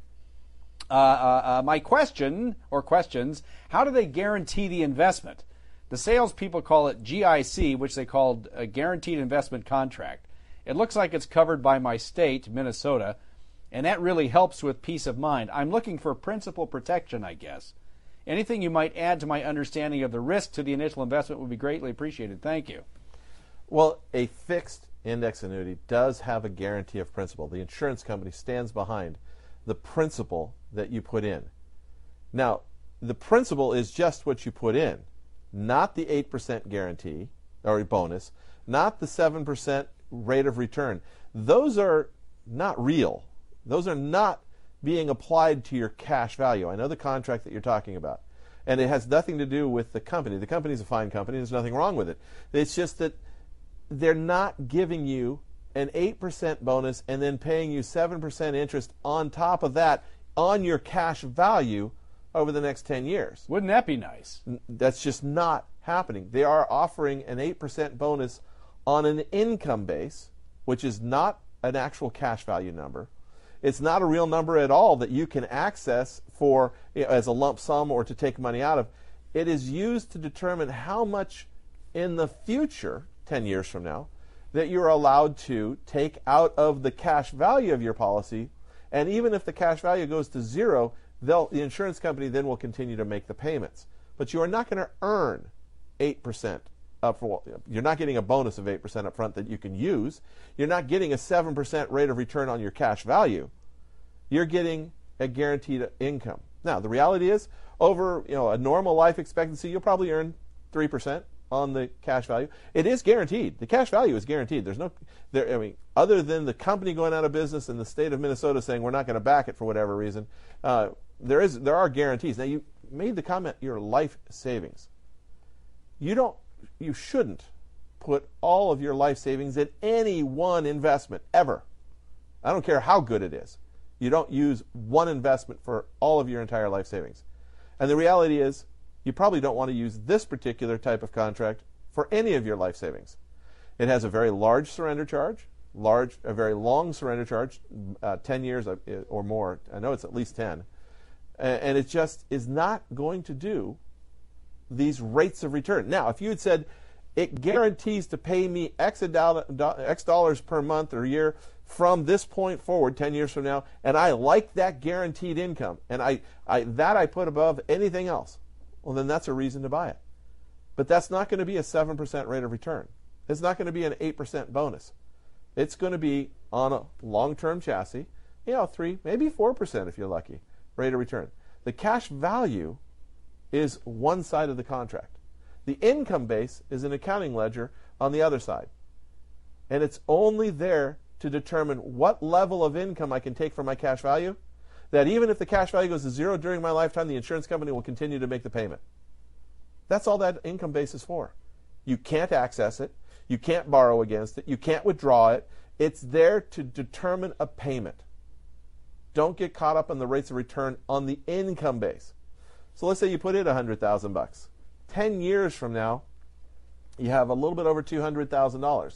My question, or questions, how do they guarantee the investment? The salespeople call it GIC, which they called a guaranteed investment contract. It looks like it's covered by my state, Minnesota, and that really helps with peace of mind. I'm looking for principal protection, I guess. Anything you might add to my understanding of the risk to the initial investment would be greatly appreciated. Thank you. Well, a fixed index annuity does have a guarantee of principal. The insurance company stands behind the principal that you put in. Now, the principal is just what you put in, not the 8% guarantee or bonus, not the 7% rate of return. Those are not real. Those are not being applied to your cash value. I know the contract that you're talking about. And it has nothing to do with the company. The company's a fine company. There's nothing wrong with it. It's just that they're not giving you an 8% bonus and then paying you 7% interest on top of that on your cash value over the next 10 years. Wouldn't that be nice? That's just not happening. They are offering an 8% bonus on an income base, which is not an actual cash value number. It's not a real number at all that you can access for as a lump sum or to take money out of. It is used to determine how much in the future, 10 years from now, that you're allowed to take out of the cash value of your policy. And even if the cash value goes to zero, the insurance company then will continue to make the payments. But you are not going to earn 8% up for, you're not getting a bonus of 8% up front that you can use. You're not getting a 7% rate of return on your cash value. You're getting a guaranteed income. Now, the reality is, over a normal life expectancy, you'll probably earn 3% on the cash value. It is guaranteed. The cash value is guaranteed. There's no, other than the company going out of business and the state of Minnesota saying we're not going to back it for whatever reason, there are guarantees. Now, you made the comment your life savings. You shouldn't put all of your life savings in any one investment ever. I don't care how good it is. You don't use one investment for all of your entire life savings. And the reality is, you probably don't want to use this particular type of contract for any of your life savings. It has a very large surrender charge, a very long surrender charge, 10 years or more. I know it's at least 10. And it just is not going to do these rates of return. Now, if you had said, it guarantees to pay me X dollars per month or year from this point forward, 10 years from now, and I like that guaranteed income, and I put above anything else, well, then that's a reason to buy it. But that's not going to be a 7% rate of return. It's not going to be an 8% bonus. It's going to be on a long-term chassis, 3, maybe 4% if you're lucky, rate of return. The cash value is one side of the contract. The income base is an accounting ledger on the other side. And it's only there to determine what level of income I can take from my cash value, that even if the cash value goes to zero during my lifetime, the insurance company will continue to make the payment. That's all that income base is for. You can't access it. You can't borrow against it. You can't withdraw it. It's there to determine a payment. Don't get caught up on the rates of return on the income base. So let's say you put in $100,000. 10 years from now, you have a little bit over $200,000,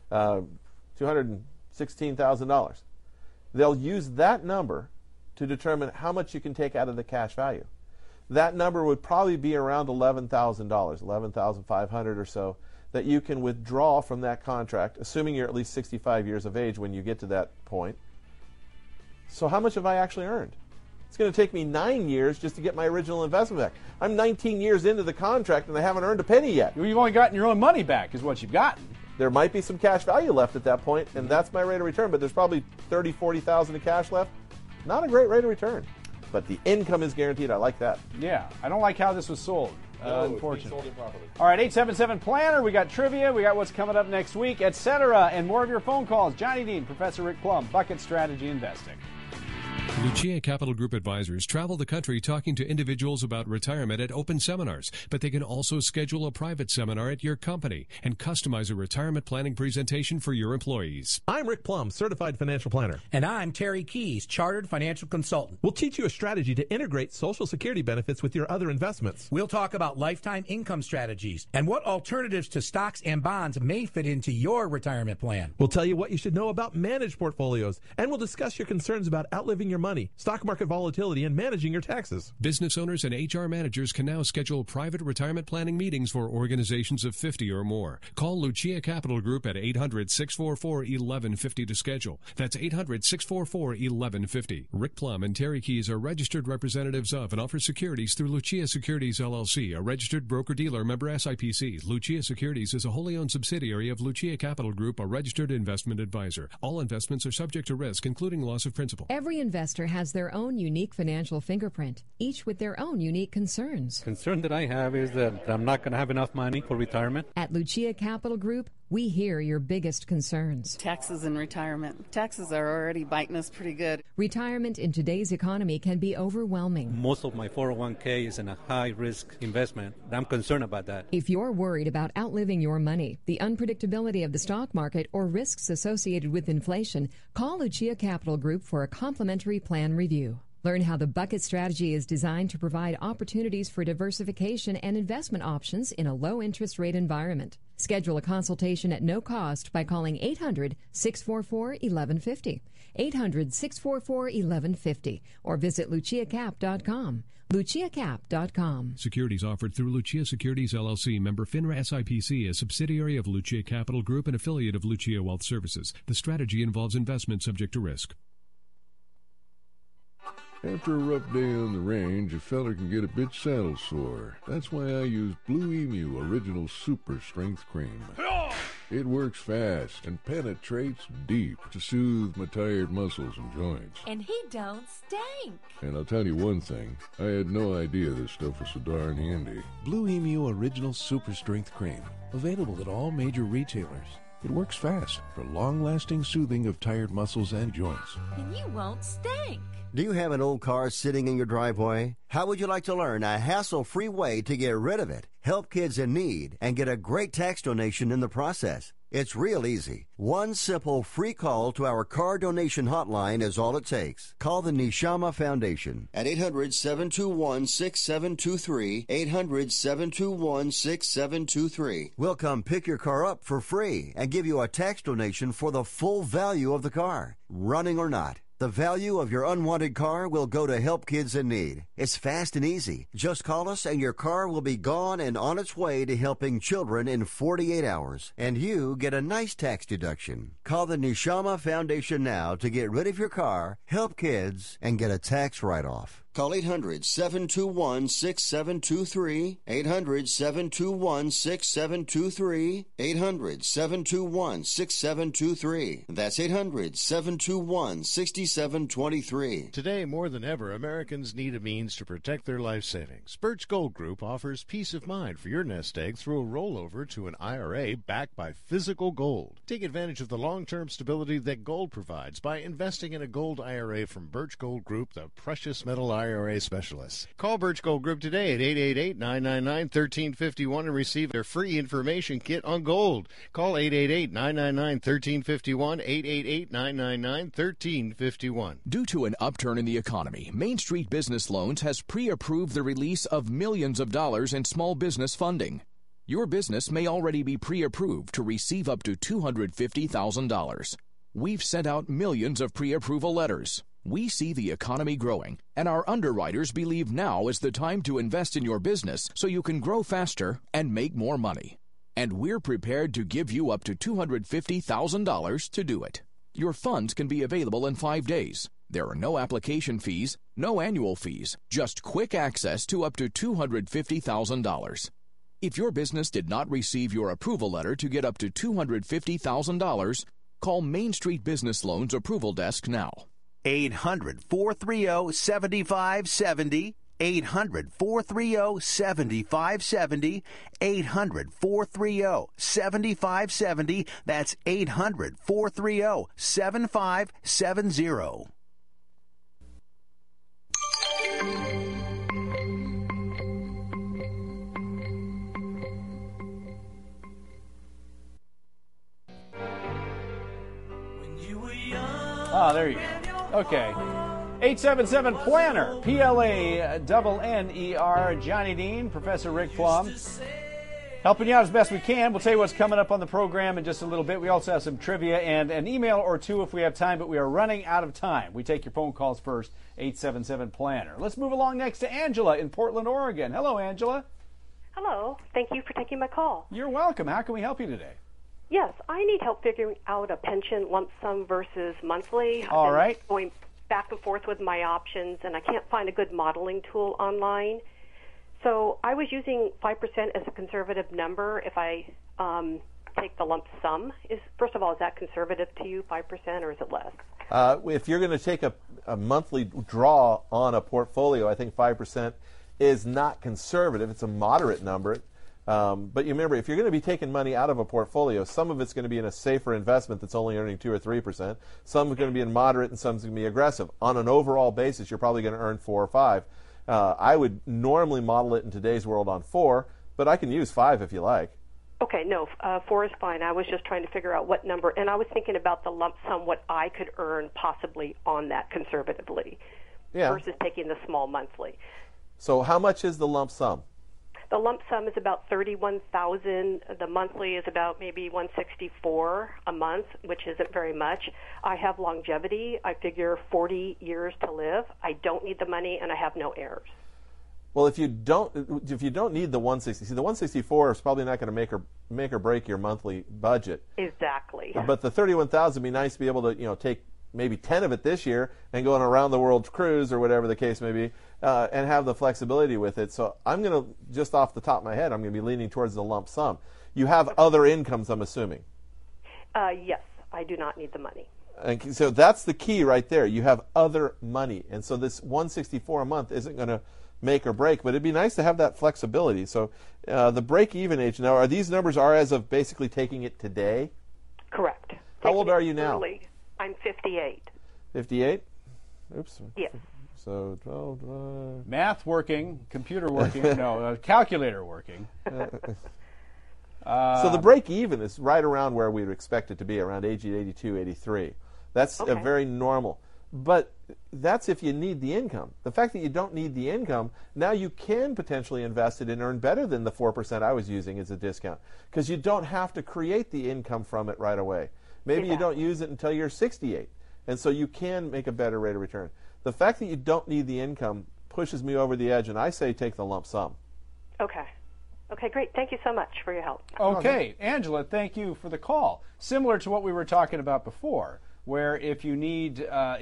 $216,000. They'll use that number to determine how much you can take out of the cash value. That number would probably be around $11,000, $11,500 or so, that you can withdraw from that contract, assuming you're at least 65 years of age when you get to that point. So how much have I actually earned? It's going to take me 9 years just to get my original investment back. I'm 19 years into the contract and I haven't earned a penny yet. You've only gotten your own money back is what you've gotten. There might be some cash value left at that point, and that's my rate of return, but there's probably $30,000, $40,000 of cash left. Not a great rate of return, but the income is guaranteed. I like that. Yeah, I don't like how this was sold. Unfortunately. Sold it properly. All right, 877-PLANNER. We got trivia. We got what's coming up next week, etc. And more of your phone calls. Johnny Dean, Professor Rick Plum, Bucket Strategy Investing. Lucia Capital Group advisors travel the country talking to individuals about retirement at open seminars, but they can also schedule a private seminar at your company and customize a retirement planning presentation for your employees. I'm Rick Plum, Certified Financial Planner. And I'm Terry Keys, Chartered Financial Consultant. We'll teach you a strategy to integrate Social Security benefits with your other investments. We'll talk about lifetime income strategies and what alternatives to stocks and bonds may fit into your retirement plan. We'll tell you what you should know about managed portfolios, and we'll discuss your concerns about outliving your money, stock market volatility, and managing your taxes. Business owners and HR managers can now schedule private retirement planning meetings for organizations of 50 or more. Call Lucia Capital Group at 800-644-1150 to schedule. That's 800-644-1150. Rick Plum and Terry Keys are registered representatives of and offer securities through Lucia Securities LLC, a registered broker-dealer member SIPC. Lucia Securities is a wholly owned subsidiary of Lucia Capital Group, a registered investment advisor. All investments are subject to risk, including loss of principal. Every investor has their own unique financial fingerprint, each with their own unique concerns. Concern that I have is that I'm not going to have enough money for retirement. At Lucia Capital Group, we hear your biggest concerns. Taxes and retirement. Taxes are already biting us pretty good. Retirement in today's economy can be overwhelming. Most of my 401k is in a high-risk investment. I'm concerned about that. If you're worried about outliving your money, the unpredictability of the stock market, or risks associated with inflation, call Lucia Capital Group for a complimentary plan review. Learn how the Bucket Strategy is designed to provide opportunities for diversification and investment options in a low-interest rate environment. Schedule a consultation at no cost by calling 800-644-1150, 800-644-1150, or visit luciacap.com. luciacap.com. Securities offered through Lucia Securities LLC, member FINRA SIPC, a subsidiary of Lucia Capital Group, and affiliate of Lucia Wealth Services. The strategy involves investment subject to risk. After a rough day on the range, a feller can get a bit saddle sore. That's why I use Blue Emu Original Super Strength Cream. It works fast and penetrates deep to soothe my tired muscles and joints. And he don't stink. And I'll tell you one thing, I had no idea this stuff was so darn handy. Blue Emu Original Super Strength Cream. Available at all major retailers. It works fast for long-lasting soothing of tired muscles and joints. And you won't stink. Do you have an old car sitting in your driveway? How would you like to learn a hassle-free way to get rid of it, help kids in need, and get a great tax donation in the process? It's real easy. One simple free call to our car donation hotline is all it takes. Call the Neshama Foundation at 800-721-6723, 800-721-6723. We'll come pick your car up for free and give you a tax donation for the full value of the car, running or not. The value of your unwanted car will go to Help Kids in Need. It's fast and easy. Just call us and your car will be gone and on its way to helping children in 48 hours. And you get a nice tax deduction. Call the Neshama Foundation now to get rid of your car, help kids, and get a tax write-off. Call 800-721-6723, 800-721-6723, 800-721-6723. That's 800-721-6723. Today, more than ever, Americans need a means to protect their life savings. Birch Gold Group offers peace of mind for your nest egg through a rollover to an IRA backed by physical gold. Take advantage of the long-term stability that gold provides by investing in a gold IRA from Birch Gold Group, the precious metal IRA specialists. Call Birch Gold Group today at 888-999-1351 and receive their free information kit on gold. Call 888-999-1351, 888-999-1351. Due to an upturn in the economy, Main Street Business Loans has pre-approved the release of millions of dollars in small business funding. Your business may already be pre-approved to receive up to $250,000. We've sent out millions of pre-approval letters. We see the economy growing, and our underwriters believe now is the time to invest in your business so you can grow faster and make more money. And we're prepared to give you up to $250,000 to do it. Your funds can be available in 5 days. There are no application fees, no annual fees, just quick access to up to $250,000. If your business did not receive your approval letter to get up to $250,000, call Main Street Business Loans Approval Desk now. 800-430-7570, 800-430-7570, 800-430-7570. That's 800-430-7570. Oh, there you go. Okay. 877-PLANNER, P-L-A-N-N-E-R, Johnny Dean, Professor Rick Plum, helping you out as best we can. We'll tell you what's coming up on the program in just a little bit. We also have some trivia and an email or two if we have time, but we are running out of time. We take your phone calls first, 877-PLANNER. Let's move along next to Angela in Portland, Oregon. Hello, Angela. Hello. Thank you for taking my call. You're welcome. How can we help you today? Yes, I need help figuring out a pension lump sum versus monthly. All right. Going back and forth with my options, and I can't find a good modeling tool online. So I was using 5% as a conservative number if I take the lump sum. First of all, is that conservative to you, 5%, or is it less? If you're going to take a monthly draw on a portfolio, I think 5% is not conservative. It's a moderate number. But you remember, if you're going to be taking money out of a portfolio, some of it's going to be in a safer investment that's only earning 2 or 3%. Some is going to be in moderate, and some is going to be aggressive. On an overall basis, you're probably going to earn 4 or 5. I would normally model it in today's world on 4, but I can use 5 if you like. Okay, no, 4 is fine. I was just trying to figure out what number, and I was thinking about the lump sum, what I could earn possibly on that conservatively versus taking the small monthly. So how much is the lump sum? The lump sum is about $31,000. The monthly is about maybe $164 a month, which isn't very much. I have longevity. I figure 40 years to live. I don't need the money, and I have no heirs. Well, if you don't need the 160, see, the 164 is probably not going to make or break your monthly budget. Exactly. But the 31,000 would be nice to be able to take maybe 10 of it this year and go on a around the world cruise or whatever the case may be, and have the flexibility with it. So I'm going to, just off the top of my head, I'm going to be leaning towards the lump sum. You have other incomes, I'm assuming. Yes, I do not need the money. And so that's the key right there. You have other money. And so this 164 a month isn't going to make or break, but it'd be nice to have that flexibility. So the break-even age, now, are these numbers as of basically taking it today? Correct. How old are you now? I'm 58. 58? Oops. Yes. So 12. Math working, computer working, no, calculator working. So the break-even is right around where we'd expect it to be, around age 82, 83. That's a very normal. But that's if you need the income. The fact that you don't need the income, now you can potentially invest it and earn better than the 4% I was using as a discount, because you don't have to create the income from it right away. Maybe you don't use it until you're 68. And so you can make a better rate of return. The fact that you don't need the income pushes me over the edge, and I say take the lump sum. Okay. Okay, great. Thank you so much for your help. Okay, Angela, thank you for the call. Similar to what we were talking about before, where if you need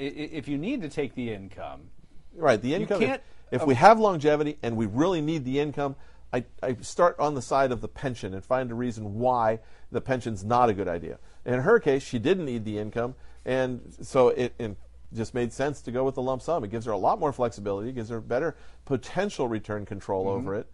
to take the income, right? The income. If we have longevity and we really need the income, I start on the side of the pension and find a reason why the pension's not a good idea. In her case, she didn't need the income, and so it just made sense to go with the lump sum. It gives her a lot more flexibility, gives her better potential return control over it.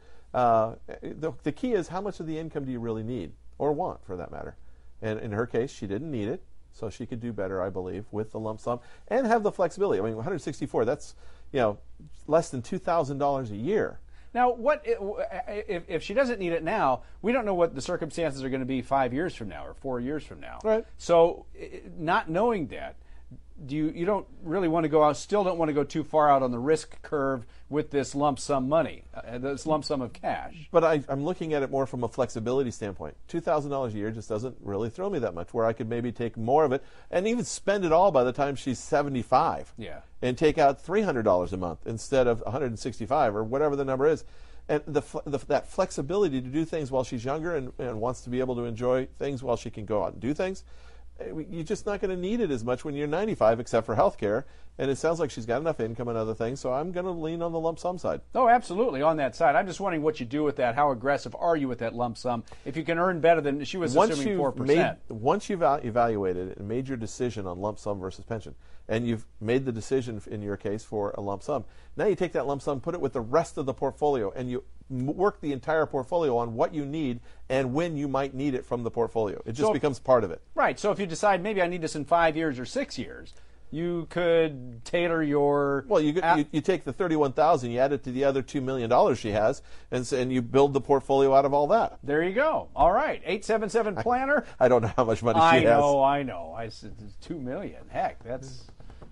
The key is, how much of the income do you really need or want, for that matter? And in her case, she didn't need it, so she could do better, I believe, with the lump sum and have the flexibility. I mean, 164, that's less than $2,000 a year. Now, what if she doesn't need it now? We don't know what the circumstances are going to be 5 years from now or 4 years from now. Right. So, not knowing that, you don't really want to go out. Still, don't want to go too far out on the risk curve with this lump sum money, this lump sum of cash. But I'm looking at it more from a flexibility standpoint. $2,000 a year just doesn't really throw me that much. Where I could maybe take more of it and even spend it all by the time she's 75. Yeah. And take out $300 a month instead of $165 or whatever the number is. And that flexibility to do things while she's younger and wants to be able to enjoy things while she can go out and do things, you're just not going to need it as much when you're 95, except for health care. And it sounds like she's got enough income and other things, so I'm going to lean on the lump sum side. Oh, absolutely, on that side. I'm just wondering what you do with that. How aggressive are you with that lump sum? If you can earn better than she was assuming 4%. Once you've evaluated it and made your decision on lump sum versus pension, and you've made the decision in your case for a lump sum, now you take that lump sum, put it with the rest of the portfolio, and you work the entire portfolio on what you need and when you might need it from the portfolio. It just becomes part of it. Right. So if you decide maybe I need this in 5 years or 6 years, you could tailor your... Well, you take the $31,000, you add it to the other $2 million she has, and you build the portfolio out of all that. There you go. All right. 877-PLANNER. I don't know how much money she has. I know. I said $2 million. Heck, that's...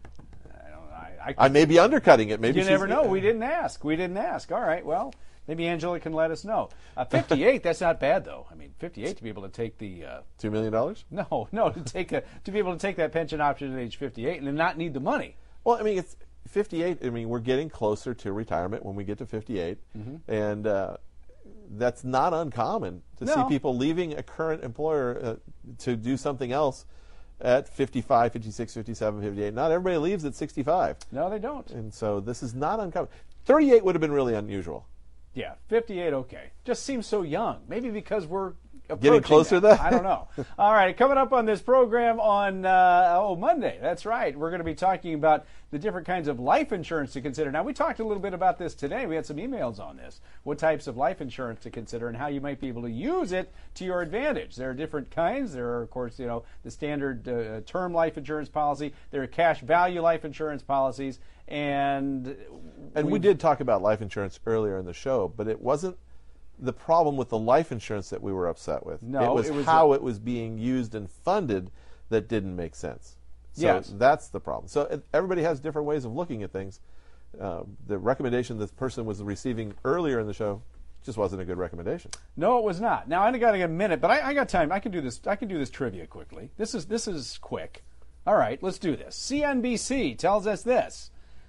I may be undercutting it. Maybe you never know. We didn't ask. All right. Well, maybe Angela can let us know. 58. That's not bad, though. I mean, 58 to be able to take the $2 million. No, to be able to take that pension option at age 58 and then not need the money. Well, I mean, it's 58. I mean, we're getting closer to retirement when we get to 58, and that's not uncommon to see people leaving a current employer to do something else at 55, 56, 57, 58. Not everybody leaves at 65. No, they don't. And so this is not uncommon. 38 would have been really unusual. Yeah, 58, okay. Just seems so young. Maybe because we're getting closer to that? I don't know. All right, coming up on this program on Monday. That's right. We're going to be talking about the different kinds of life insurance to consider. Now, we talked a little bit about this today. We had some emails on this. What types of life insurance to consider and how you might be able to use it to your advantage. There are different kinds. There are, of course, the standard term life insurance policy. There are cash value life insurance policies. And we did talk about life insurance earlier in the show, but it wasn't the problem with the life insurance that we were upset with. No, it was how it was being used and funded that didn't make sense. So that's the problem. So everybody has different ways of looking at things. The recommendation this person was receiving earlier in the show just wasn't a good recommendation. No, it was not. Now I got a minute, but I got time. I can do this. I can do this trivia quickly. This is quick. All right, let's do this. CNBC tells us this.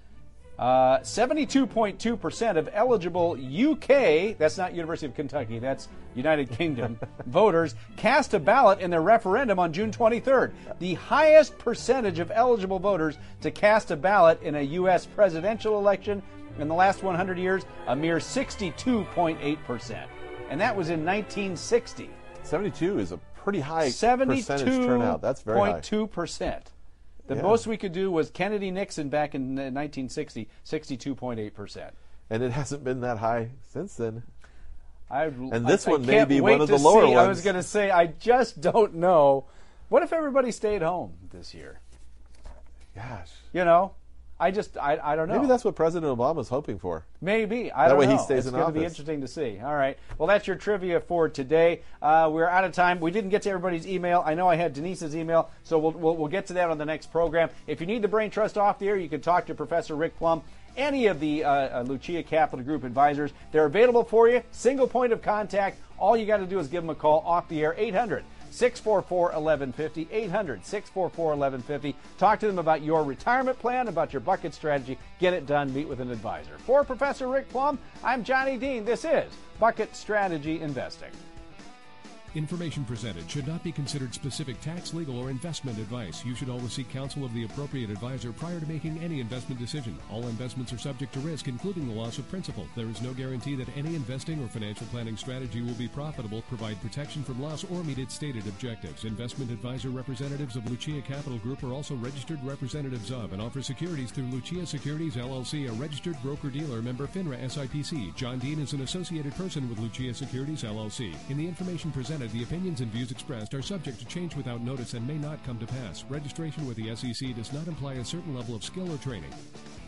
72.2% of eligible UK, that's not University of Kentucky, that's United Kingdom, voters cast a ballot in their referendum on June 23rd. The highest percentage of eligible voters to cast a ballot in a U.S. presidential election in the last 100 years, a mere 62.8%. And that was in 1960. 72 is a pretty high percentage turnout. That's very high. 72.2%. The most we could do was Kennedy-Nixon back in 1960, 62.8%. And it hasn't been that high since then. And this one may be one of the lower ones. I was going to say, I just don't know. What if everybody stayed home this year? Gosh. I don't know. Maybe that's what President Obama's hoping for. Maybe. I don't know. That way he stays in office. It's going to be interesting to see. All right. Well, that's your trivia for today. We're out of time. We didn't get to everybody's email. I know I had Denise's email, so we'll get to that on the next program. If you need the Brain Trust off the air, you can talk to Professor Rick Plum, any of the Lucia Capital Group advisors. They're available for you. Single point of contact. All you got to do is give them a call off the air, 800-644-1150, 800-644-1150. Talk to them about your retirement plan, about your bucket strategy. Get it done. Meet with an advisor. For Professor Rick Plum, I'm Johnny Dean. This is Bucket Strategy Investing. Information presented should not be considered specific tax, legal, or investment advice. You should always seek counsel of the appropriate advisor prior to making any investment decision. All investments are subject to risk, including the loss of principal. There is no guarantee that any investing or financial planning strategy will be profitable, provide protection from loss, or meet its stated objectives. Investment advisor representatives of Lucia Capital Group are also registered representatives of and offer securities through Lucia Securities, LLC, a registered broker-dealer, member FINRA SIPC. John Dean is an associated person with Lucia Securities, LLC. In the information presented, the opinions and views expressed are subject to change without notice and may not come to pass. Registration with the SEC does not imply a certain level of skill or training.